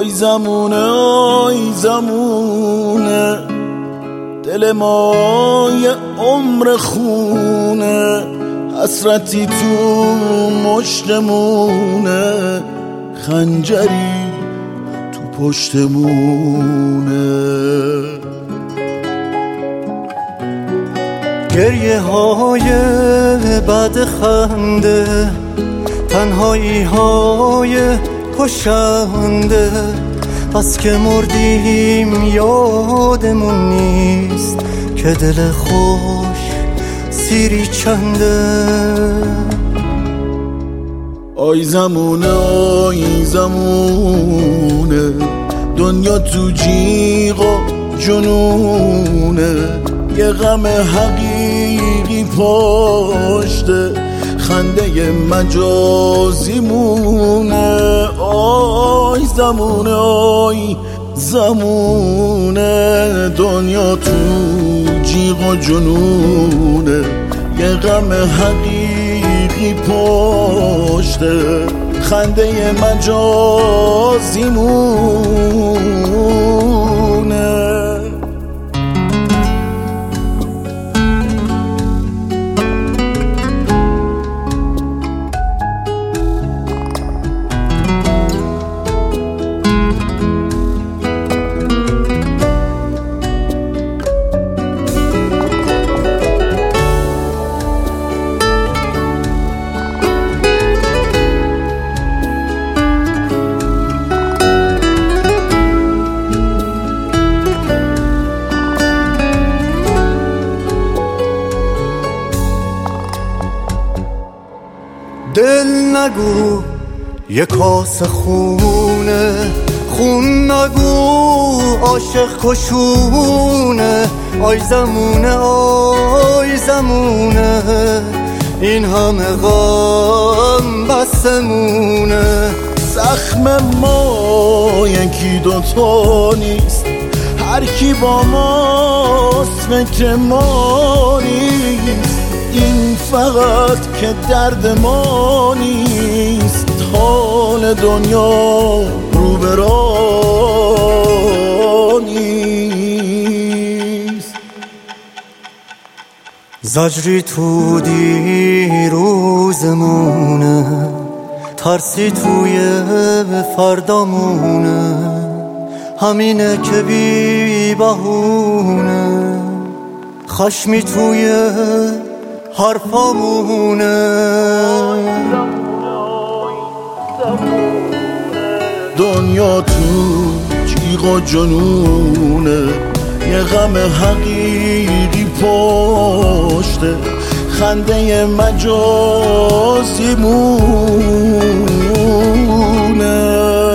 آی زمونه دل ما یه عمر خونه، حسرتی تو مشتمونه، خنجری تو پشتمونه. گریه های بعد خنده، تنهایی های کشنده، از که مردیم یادمون نیست که دل خوش سیری چنده. آی زمونه دنیا تو جیغ و جنونه، یه غم حقیقی پشته، خنده مجازی مونه. آی زمونه دنیا تو جیغ و جنونه، یه غم حقیقی پشته، خنده مجازی مونه. دل نگو یه کاسه خونه، خون نگو عاشق کشونه. آی زمونه این همه غم بسمونه. زخم ما یکی دوتا نیست، هر کی با ماست فکر ما نیست. این فقط که درد ما نیست، حال دنیا رو به راه نیست. زجری تو دیروزمونه، ترسی توی فردامونه، همینه که بی بهونه، خشمی توی حرفامونه. دنیا تو جیغ و جنونه، یه غم حقیقی پشته، خنده مجازی مونه.